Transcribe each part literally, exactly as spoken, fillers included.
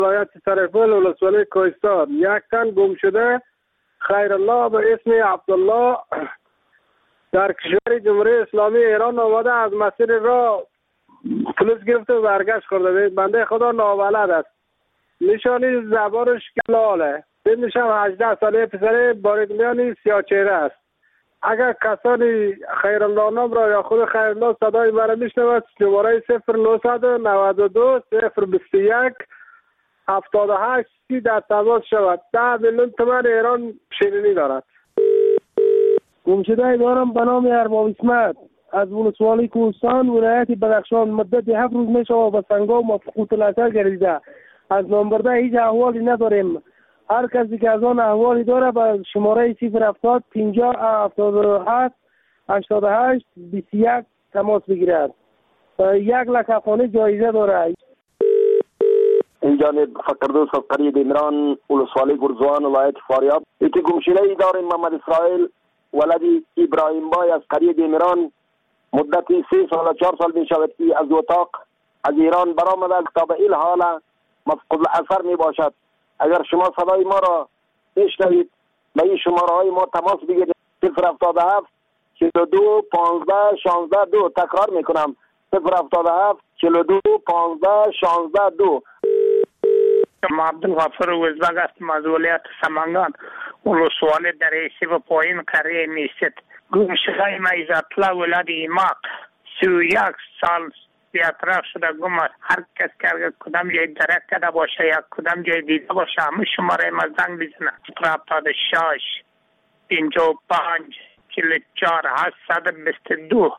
ولایت سرپل ولسوالی کوهستان یک تن گم شده خیرالله به اسم عبدالله در کشور جمهوری اسلامی ایران آمده از مسیر راه پلیس گرفته و برگشت کرده. بنده خدا نابلد است. نشانی زبانش کلاله. سنش هم هجده ساله پسر باریکلیانی سیاه چهره است. اگر کسانی خیرالله نام را یا خود خیرالله صدای مرا میشنود شماره صفر نهصد و نود و دو صفر بیست و یک هفتاد و هشت سی در تماس شود. ده میلیون تومان ایران شیرینی دارد. گمشده دارم به نام ارباب اسمت از ولسوالی کوهستان ولایت بدخشان. مدت هفت روز می شود به سنگام و فقوط الاثر گردیده. از نامبرده هیچ احوالی نداریم. هر کسی که از آن احوالی داره به شماره صفر هفتاد پنجاه هفتاد و هفت هشتاد و هشت بیست و یک تماس بگیرد. یک لک افغانی جایزه داره. این جانب فقردوس از قریه دیمران ولسوالی گرزوان ولایت فاریاب. یکی گمشده ای داریم محمد اسرائیل ولدی ابراهیم بای از قریه دیمران. مدتی سه سال و چهار سال می شود که از اتاق از ایران برآمده تا به این حال مفقود الاثر می باشد. اگر شما صدای ما را میشنوید به این شماره های ما تماس بگیرید. صفر هفتاد و هفت چهل و دو پانزده شانزده دو. تکرار میکنم صفر هفتاد و هفت چهل و دو پانزده شانزده دو. ما عبدالغفور وزبگ هستم از ولایت سمنگان ولسوالی دریسی و پایین قریه میست. گمشده ما عزتالله ولد ایماق سی و یک سال بیاطراف شده گم است. هر کس که کدام جای درک کرده باشه یا کدام جای دیده باشه همه شماره ما زنگ بزنه. صفر هفتاد و شش پنجاه و پنج چهل و چهار هشتصد و بیست و دو.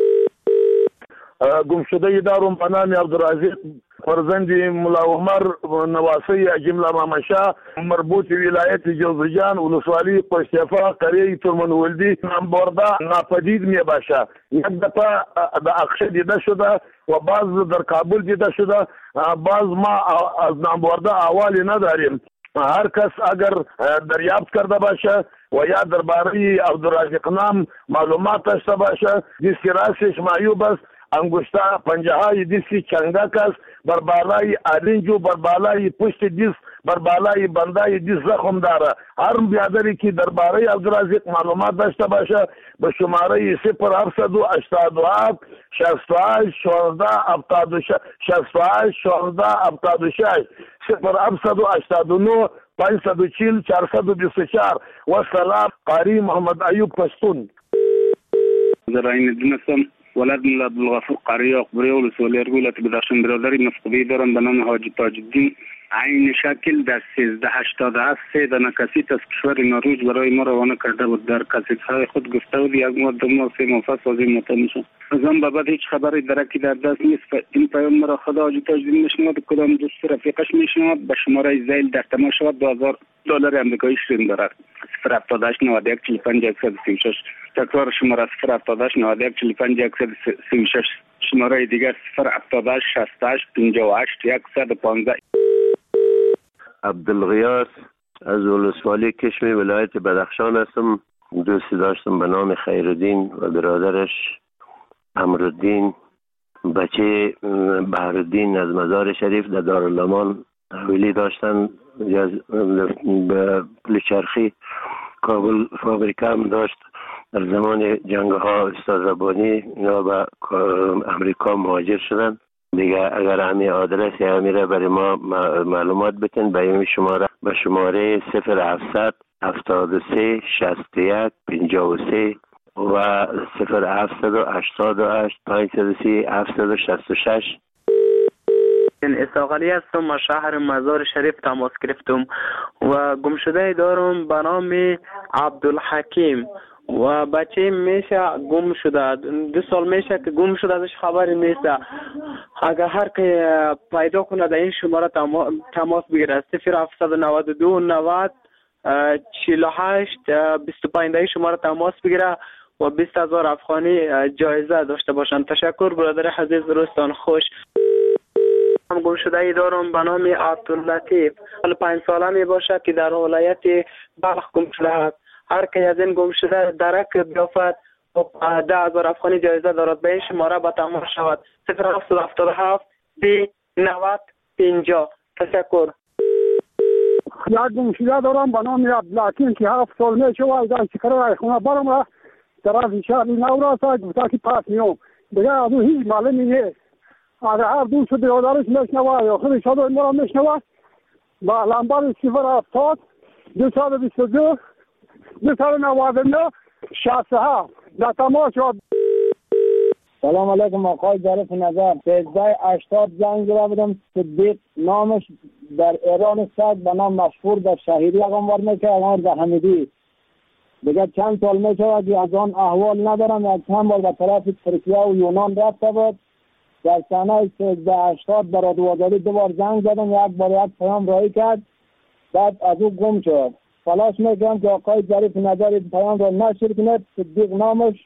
گمشده دارم به نام عبدالرزاق فرزند ملا عمر نواسی جمله مامشا مربوط ولایت جوزجان ولسوالی پشتفا قریه ترمن ولدی نام برده ناپدید می باشه. یک دفعه در اقشه دیده شده و بعض در کابل دیده شده. بعض ما از نام برده احوالی نداریم. هر کس اگر دریافت کرده باشه و یا درباره عبدالرزاق نام معلومات داشته باشه دیسکی راستش معیوب است. انگشته پنجه های دیسکی چنگک است. بر بالای آرنجو بر بالای پشت دیس بر بالای بندای دیس زخم داره. هر بیادری که درباره عبدالرزاق معلومات داشته باشه به شماره صفر هفتصد و هشتاد و هفت شصت و هشت شانزده هفتاد و شش شصت و هشت شانزده هفتاد و شش صفر هفتصد و هشتاد و نه پانصد و چهل چهارصد و بیست و چهار. و سلام قاری محمد ایوب پشتون. زراین دونستم ولد ملا عبدالغفور قاری اخباری ولسوالی ولایت بدخشان. برادری مفقودی دارم به نام حاجی تاج الدین عین شکل در سیزده هشتاد و هفت سه دانه کسیت از کشور نروژ برای ما روانه کرده بود. در کسیت های خود گفته بود یک ماه دو ماه سه ماه پس از این مطمئن شد. از آن به بعد هیچ خبری درکی در دست نیست. این پیام مرا خدا حاجی تاج الدین میشنود کدام دوست رفیقش میشنود به شماره زیل در تماس شود. دو هزار دلار آمریکایی شیرین دارد. صفر هفتاد و هشت نود و یک چهل و پنج صد و سی و شش. تکرار شماره صفر هفتاد و هشت نود و یک چهل و پنج صد و سی و شش. شماره دیگر صفر هفتاد و هشت شصت و هشت پنجاه و هشت صد و پانزده. عبدالغیاث از ولسوالی کشمی ولایت بدخشان هستم. دوستی داشتم به نام خیرالدین و برادرش امرالدین. بچه بهرالدین از مزار شریف در دارالامان حویلی داشتن. به پلچرخی کابل فابریکه هم داشت. در زمان جنگ ها استاد ربانی اینا به امریکا مهاجر شدن. دیگه اگر همین آدرس یا همین را برای ما معلومات بتین به این شماره به شماره صفر هفتصد هفتاد و سه شصت و یک پنجاه و سه و صفر هفتصد و هشتاد و هشت پانصد و سی هفتصد و شصت و شش. اساقلی هستم از شهر مزار شریف تماس گرفتم و گمشده دارم به نام عبدالحکیم و بچه میشه گم شده. دو سال میشه که گم شده ازش خبری نیست. اگر هر که پیدا کنه در این شماره تماس بگیره صفر هفتصد و نود و دو نود چهل و هشت بیست و پنج. در این شماره تماس بگیره و بیست هزار افغانی جایزه داشته باشند. تشکر برادر عزیز. روزتان خوش. هم گم شده ای دارم به نام عبداللطیف. پنج ساله می باشه که در ولایت بلخ گم شده است. هر که از این گم شده درک بیافت و ده هزار افغانی جایزه دارد. به این شماره با تماس شود صفر هفتصد و هفتاد و هفت سی نود پنجاه. تشکر. یک گمشده دارم به نام عبدالحکیم که هفت سال میشه و از چکر خونه برم و طرف شهر نو راست گفته که پس میام دیگه از اون هیچ معلومی نیست. از هر دوست برادرش میشنوه یا خودش صدای ما را میشنوه با لنبر صفر هفتاد دو صد بیست و دو دو صد نود و نه شصت و هفت در تماس شد. سلام علیکم آقای ظریف نظر. سیزده هشتاد زنگ زده بودم. صدیق نامش در ایران است به نام مشهور در شهیری اقامت میشه اقامت در حمیدی. دیگه چند سال میشه که از آن احوال ندارم. یک چند بار به طرف ترکیه و یونان رفته بود. در سنه سیزده هشتاد برای دوازده دو بار زنگ زدم. یک بار یک پیام رایی کرد بعد از او گم شد. تلاش میکنم که آقای ظریف نظر پیام را نشر کنید. صدیق نامش.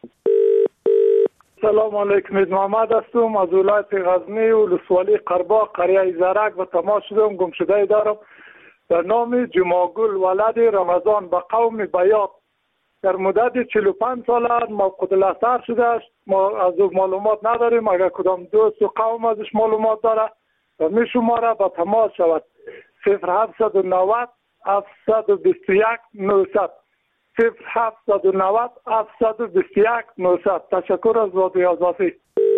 سلام علیکم، محمد هستم از ولایت غزنی و ولسوالی قرباق قریه زرک و تماس شدم. گم شده دارم به نام جماگل ولد رمضان به قوم بیات. در مدت چهل و پنج سال موقوت الاثر شده است. ما از او معلومات نداریم. اگر کدام دوست و قوم ازش معلومات داره و می شماره به تماس شود صفر هفت نود هفت دو یک نهصد صفر هفت نود هفت دو یک نهصد. تشکر از رادیو آزادی.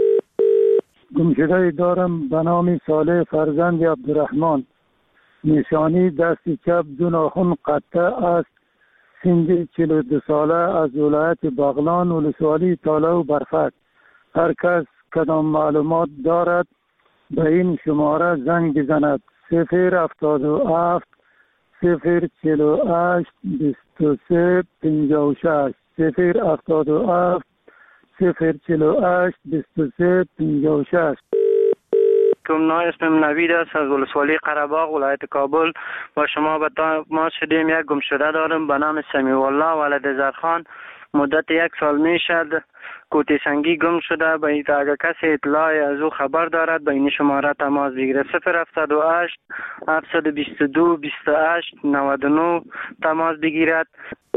گمشده دارم به نام صالح فرزند عبدالرحمن. نشانی دست چپ دو ناخن قطع است. سن چهل و دو ساله از ولایت بغلان ولسوالی تاله و برفک. هر کس کدام معلومات دارد به این شماره زنگ بزند. صفر هفتاد و هفت صفر چهل و هشت بیست و سه پنجاه و شش صفر هفتاد و هفت صفر چهل و هشت بیست و سه پنجاه و شش. کم اسمم نوید است از ولسوالی قره‌باغ ولایت کابل. با شما به تماس شدیم. یک گمشده دارم به نام سمیع الله ولد زرخان. مدت یک سال می شد کوتی سنگی گم شده. به این اگر کسی اطلاع از او خبر دارد به این شماره تماس بگیره. صفر هفتاد و هشت هفتصد و بیست و دو بیست و هشت نود و نه تماس بگیرد.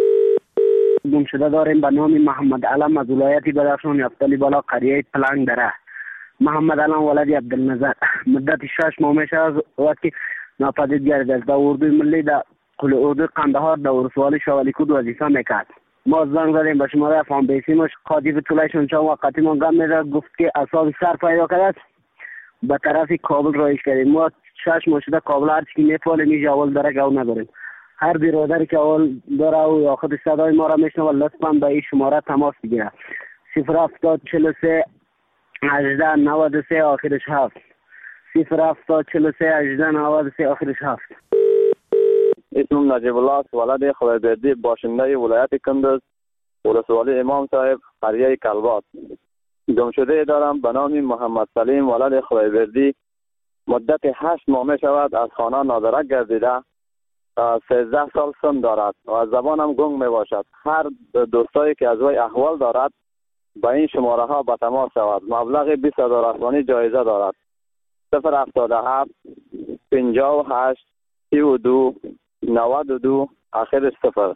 گمشده داریم به نام محمد علم از ولایت بدخشان یفتلی بالا قریه پلنگ دره. محمد علم ولد عبدالنظر. مدت شش ماه میشه از وقتی ناپدید گردید. در اردوی ملی در قل اردوی قندهار در ولسوالی شوالیکود وظیفه میکرد. ما زنگ زدیم به شماره فام بیسیمش قاطی طولشون چند وقتی ما گم میده گفت که اساس سر پیدا کرد به طرف کابل رایش کردیم. ما شش ماه شده کابل هر چی میتوانیم اینجا اول داره که او نداریم. هر برادری که اول داره و آخر صدای ما را میشنوه لطفا به این شماره تماس بگیره. صفر هفتاد چهل و سه هجده نود و سه آخرش هفت صفر هفتاد چهل و سه هجده نود و سه آخرش هفت. اسمم نجیب الله است ولد خدایبردی باشنده ولایت کندز ولسوالی امام صاحب قریه کلبات. گمشده دارم به نام محمد سلیم ولد خدایبردی. مدت هشت ماه می شود از خانه نادرک گردیده. سیزده سال سن دارد و از زبانم گنگ می باشد. هر دوستایی که از وی احوال دارد با این شماره ها به تماس شود. مبلغ بیست هزار افغانی جایزه دارد. صفر هفتاد و هفت پنجاه و هشت سی و دو نود و دو آخرش صفر.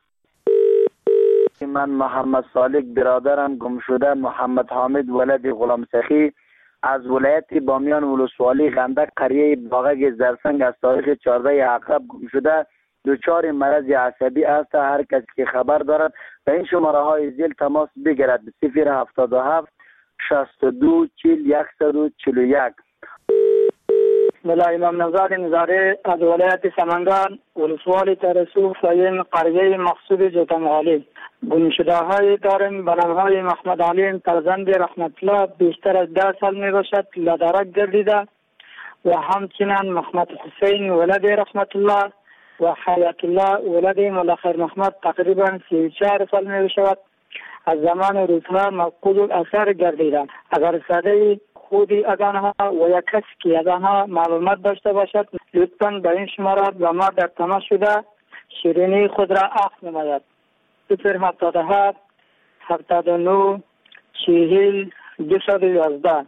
من محمد صالح برادرم گم شده محمد حامد ولد غلام سخی از ولایت بامیان ولسوالی غندک قریه باغک زرسنگ از تاریخ چهارده عقرب گم شده. دچار مرض عصبی است. هر کسی که خبر دارد به این شماره های زیل تماس بگیرد. صفر هفتاد و هفت شصت و دو چهل صد و چهل و یک. ملا امام نزاد نظاره از ولایت سمنگان ولسوالی ترسو فایم قریه مقصود جوتمغالی. گمشده های داریم به نام های محمد علیم فرزند رحمت الله بیشتر از ده سال می باشد لدرک گردیده و همچنین محمد حسین ولد رحمت الله و حیات الله ولد ملخیر محمد تقریبا سی و چهار سال می باشد از زمان روزها مفقود الاثر گردیده. اگر صدای خودی از آنها و یک کسی که از آنها معلومات داشته باشد لطفاً به این شماره با ما در تماس شده شیرینی خود را عفو نماید. صفر هفتاد و هفت هفتاد و نه چهل دویست و یازده.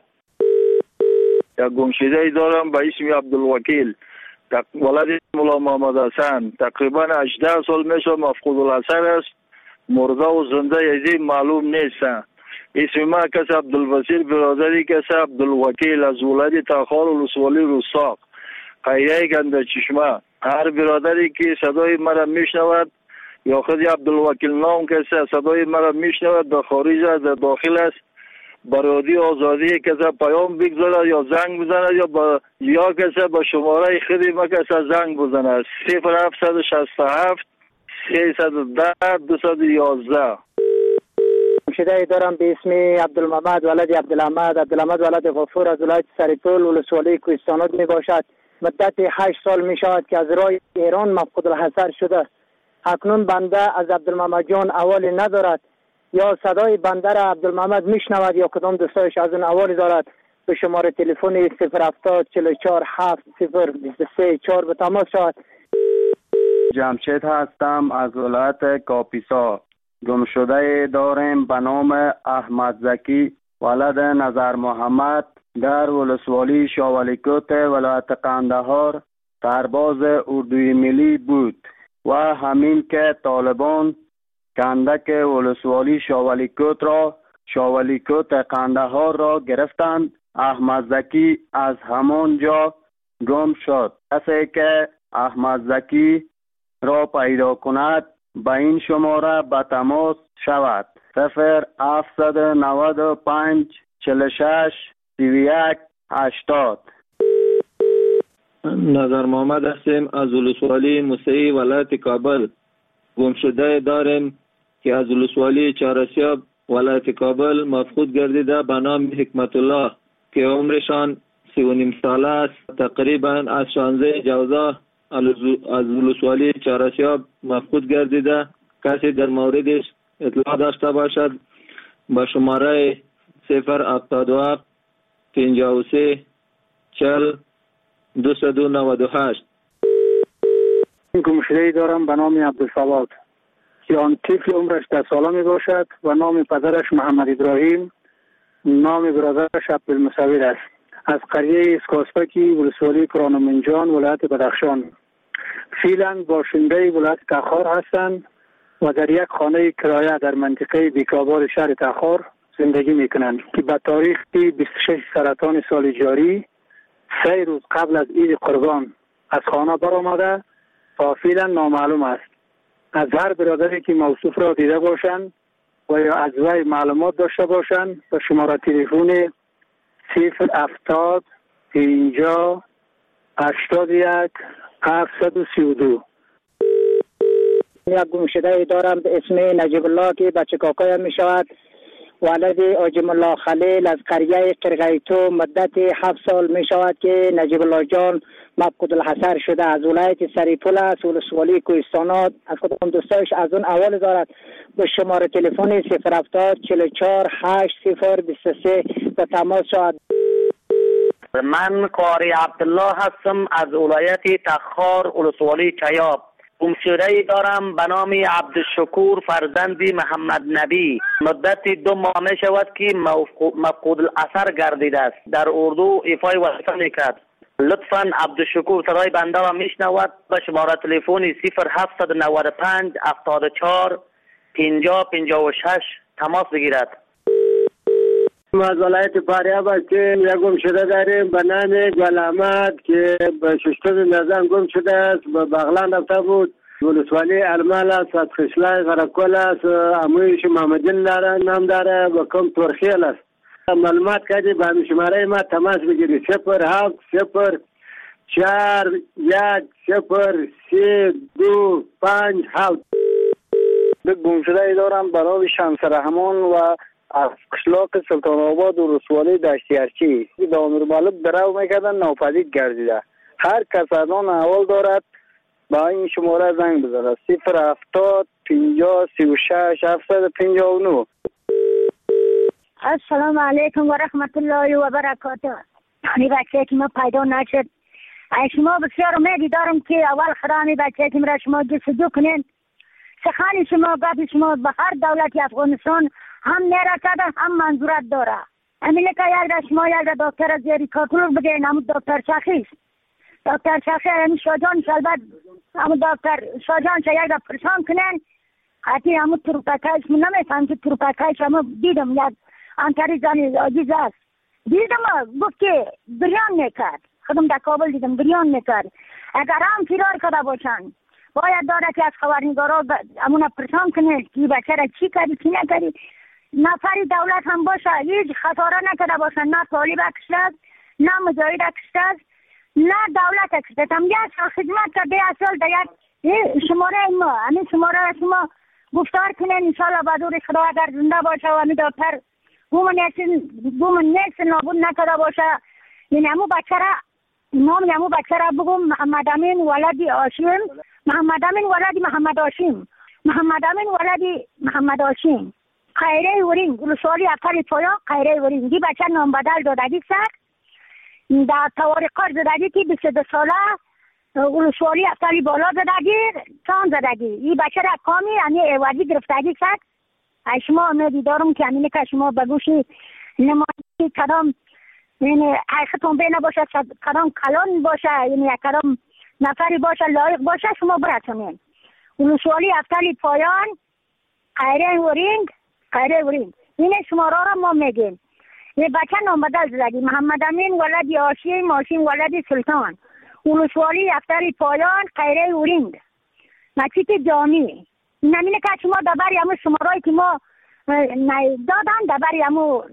یک گمشده دارم به اسم عبدالوکیل ولد مولا محمد حسن. تقریبا هجده سال میشه مفقود الاثر است. مرده و زنده یزی معلوم نیست. اسم ما کس عبدالوسیل برادری کس عبدالوکیل از ولایت تاخار ولسوالی روساق. قریه گنده چشمه. هر برادری که صدای مرا میشنود یا خود عبدالوکیل نام کسی صدای مرا میشنود در خارج است در داخل است برادی آزادی کسی پیام بگذارد یا زنگ بزند یا با یا کسی با شماره خودی ما کسی زنگ بزند صفر هفتصد و شصت و هفت سیصد و ده دویست و یازده. گمشده دارم به اسم عبدالمحمد ولد عبدالحمد عبدالحمد ولد غفور از ولایت سرپل ولسوالی کوهستانات می باشد. مدت هشت سال می شود که از راه ایران مفقود الحضر شده. اکنون بنده از عبدالمحمد جان احوالی ندارد یا صدای بنده را عبدالمحمد میشنود یا کدام دوستایش از اون احوالی دارد. به شماره تلفن صفر هفتاد چهل و چهار هفت صفر بیست و سه چهار به تماس شود. جمشید هستم از ولایت کاپیسا. گمشده داریم به نام احمد زکی ولد نظر محمد در ولسوالی شاولیکوت ولایت قندهار سرباز اردوی ملی بود و همین که طالبان کندک ولسوالی شاولیکوت را شاولیکوت قندهار را گرفتند. احمد زکی از همان جا گم شد. کسی که احمد زکی را پیدا کند به این شماره به تماس شود صفر هفتصد و نود و پنج چهل و شش سی و یک هشتاد. نظر محمد هستیم از ولسوالی موسعی ولایت کابل. گمشده داریم که از ولسوالی چهارسیاب ولایت کابل مفقود گردیده به نام حکمت الله که عمرشان سی و نیم ساله است. تقریبا از شانزده جوزا از ولسوالی چهارسیاب مفقود گردیده. کسی در موردش اطلاع داشته باشد با شماره صفر هفتاد و هفت پنجاه و سه چهل دویست و نود و هشت. گمشده‌ای دارم به نام عبدالصواد که آن طفل عمرش ده ساله می باشد و نام پدرش محمد ابراهیم، نام برادرش عبدالمصور است. از قریه اسکاسپکی ولسوالی کرانمنجان ولایت بدخشان. فعلا باشنده ولایت تخار هستند و در یک خانه کرایه در منطقه بیکاباد شهر تخار زندگی میکنند که به تاریخ بیست و شش سرطان سال جاری سه روز قبل از عید قربان از خانه برآمده و فعلا نامعلوم است. از هر برادری که موصوف را دیده باشند و یا از وی معلومات داشته باشند به شماره تلفن صفر هفتاد پنجاه هشتاد و یک هفتصد و سی و دو. یک گمشده دارم به اسم نجیب الله که بچه کاکایم می شود ولد آجم الله خلیل از قریه قرقیتو. مدت هفت سال می شود که نجیب الله جان مفقود الحضر شده. از ولایت سرپل است ولسوالی کوهستانات. از کدام دوستایش از اون احوال دارد به شماره تلفن صفر هفتاد چهل و چهار هشت صفر بیست و سه به تماس شود. من قاری عبدالله هستم از ولایت تخار ولسوالی چیاب. گمشده‌ای دارم به نام عبدالشکور فرزند محمد نبی. مدت دو ماه می شود که مفقود الاثر گردیده است. در اردو ایفای وظیفه میکرد. لطفاً عبدالشکور صدای بنده را میشنود به شماره تلفن صفر هفتصد و نود و پنج هفتاد و چهار پنجاه پنجاه و شش تماس بگیرد. از ولایت فاریاب هستیم. یک گمشده داریم به نام گل احمد که به ششتم نظام گم شده است. به بغلان رفته بود. ولسوالی ارمال است. از خشلای غرقل است. امویش محمدین داره نام داره و کم ترخیل است. معلومات کردی به همین شماره ما تماس بگیری صفر هفت صفر چهار یک صفر سه دو پنج هفت. به گمشده دارم به نام شمس رحمان و از قشلاق سلطان آباد و رسوالی دشتی ارچی به امیر مالک درو میکردن ناپدید گردیده. هر کس از آن احوال دارد با این شماره زنگ بزنه صفر هفتاد پنجاه سی و شش هفتصد و پنجاه و نه. السلام علیکم و رحمت الله و برکاته. این بچه که ما پیدا نشد شما بسیار امیدی دارم که اول خرامی بچه که مرا شما جستجو کنین. سخن شما گفت شما به هر دولت افغانستان هم نرسده هم منظورت داره. امینه که یک دا شما یک دا دکتر زیری کاتلور بگین همون دکتر شخیص دکتر شخیص همون شاجان شلبت همون دکتر شاجان شا یک دا پرسان کنین. حتی همون تروپکایش من نمیفهم که تروپکایش همون دیدم یک انتری زنی عزیز است. دیدم گفت که بریان نکرد خودم در کابل دیدم گریان میکرد. اگر هم فرار کرده باشن باید داره که از خبرنگارا امون پرسان کنه که بچه را چی کردی چی نکردی. نفری دولت هم باشه هیچ خطاره نکرده باشن، نه طالب کشته است نه مجاهد کشته است نه دولت کشته است. هم یک سال خدمت کرده یک سال در یک شماره ما همین شماره شما گفتار کنین انشاءالله بدور خدا اگر زنده باشه و همی دکتر گومن نیست نابود نکرده باشه. این همون بچه را نام همون بچه را بگم محمد امین ولدی آشیم، محمد امین ولدی محمد آشیم، محمد امین ولدی محمد آشیم، خیره ورین ولسوالی افتر پایا خیره ورین. دی بچه نام بدل دادگی سر در توارقار زدگی که بیست و دو ساله ولسوالی افتری بالا زدگی چان زدگی. این بچه را کامی یعنی ایوازی گرفتگی سر. شما امیدی دارم که همینه که شما بگوشی نمایی کدام یعنی حقیقتون بینه باشه کدام کلان باشه یعنی کدام نفری باشه لایق باشه شما برسونین. ولسوالی افتری پایان خیره ورینگ خیره ورینگ اینه شماره را ما میگیم. یه بچه نام بدل زدگی محمد امین ولدی آشیم، آشیم ولدی سلطان، ولسوالی افتری پایان خیره ورینگ نچیت جامی. نمینه که شما دبری همون شمارایی که ما دادن دبری همون.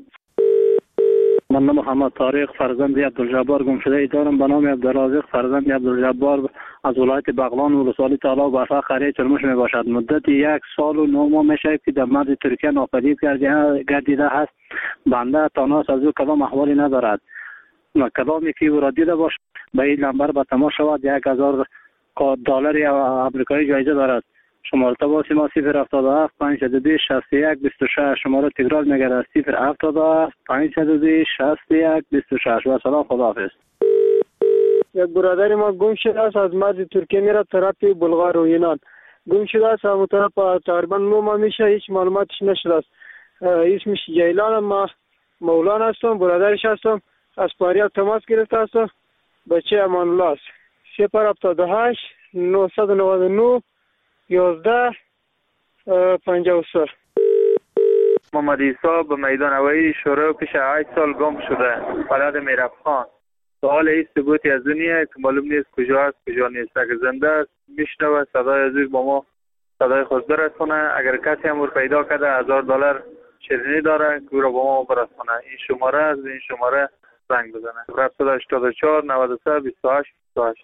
من محمد طارق فرزند عبدالجبار گمشده دارم به نام عبدالرازق فرزند عبدالجبار از ولایت بغلان ولسوالی تالا برفا قریه چرموش می باشد. مدت یک سال و نه ماه میشه که در مرز ترکیه ناپدید گردیده هست. بنده تاناس از او کدام احوالی ندارد. کدامی که او را دیده باشد به این نمبر به تماس شود. یک هزار دلار امریکایی جایزه دارد. شماره تماس ما صفر هفتاد و هفت پنجصد و بیست شصت و یک بیست و شش. شماره تکرار میگردد صفر هفتاد و هفت پنجصد و بیست شصت و یک بیست و شش. و سلام خداحافظ. یک برادر ما گم شده است از مرز ترکیه میره طرف بلغار و یونان. گم شده است همون طرف تقریبا نو ماه میشه هیچ معلوماتش نشده است. اسمش جیلان، ما مولان هستم، برادرش هستم. از فاریاب تماس گرفته هستم. بچه امان الله است. صفر هفتاد و هشت نهصد و نود و نه یازده پنجاه و سه. محمد عیسی به میدان هوایی شروع پیش هشت سال گم شده. ولد میرفخان. سوال این ثبوتی از دنیا که معلوم نیست کجا است کجا نیست. اگر زنده است میشنوه صدای از با ما صدای خود برسونه. اگر کسی هم پیدا کرده هزار دلار شیرینی داره که را با ما برسونه. این شماره از این شماره زنگ بزنه. هفت هشتاد و چهار نود و سه بیست و هشت بیست و هشت.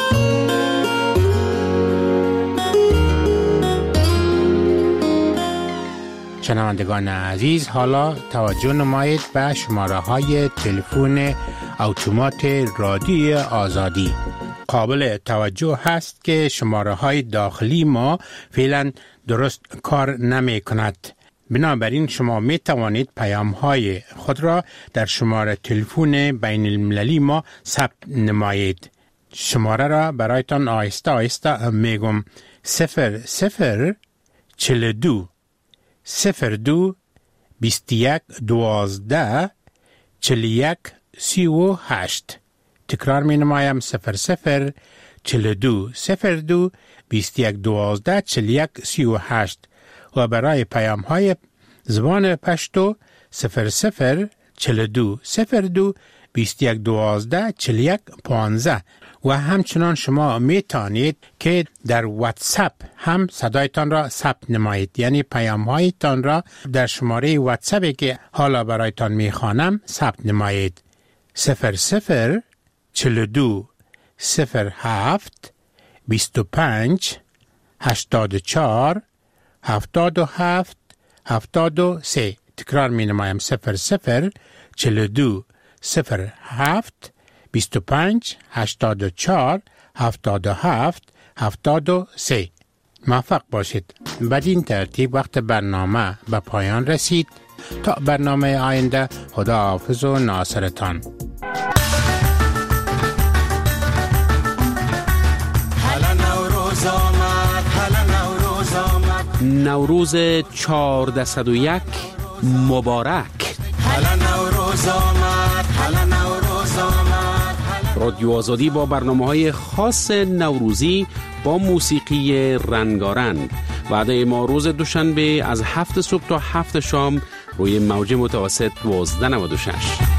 شنوندگان عزیز، حالا توجه نمایید به شماره های تلفن اتومات رادیوی آزادی. قابل توجه هست که شماره های داخلی ما فعلا درست کار نمی کند. بنابراین شما می توانید پیام های خود را در شماره تلفن بین المللی ما ثبت نمایید. شماره را برایتان آهسته آهسته میگم. صفر صفر چل دو صفر دو بیست یک دوازده چل یک سی و هشت. تکرار می نمایم. صفر صفر چل دو صفر دو بیست یک دوازده چل یک سی و هشت. و برای پیام های زبان پشتو صفر صفر چل دو صفر دو بیست یک دوازده چل یک پانزده. و همچنان شما می توانید که در واتساپ هم صدایتان را ثبت نمایید، یعنی پیام هایتان را در شماره واتساپی که حالا برایتان می خوانم ثبت نمایید. صفر صفر چل دو صفر هفت بیست و پنج هشتاد و چهار هفتاد و هفت هفتاد و سه. تکرار می نمایم. صفر صفر چل دو صفر هفت بیست و پنج هشتاد و چهار هفتاد و هفت هفتاد و سه. موفق باشید. بدین ترتیب وقت برنامه به پایان رسید. تا برنامه آینده، خدا حافظ و ناصرتان. نوروز چهاردهصد و یک مبارک. رادیو آزادی با برنامه‌های خاص نوروزی با موسیقی رنگارنگ. وعده ما روز دوشنبه از هفت صبح تا هفت شام روی موج متوسط دوازده نود و شش.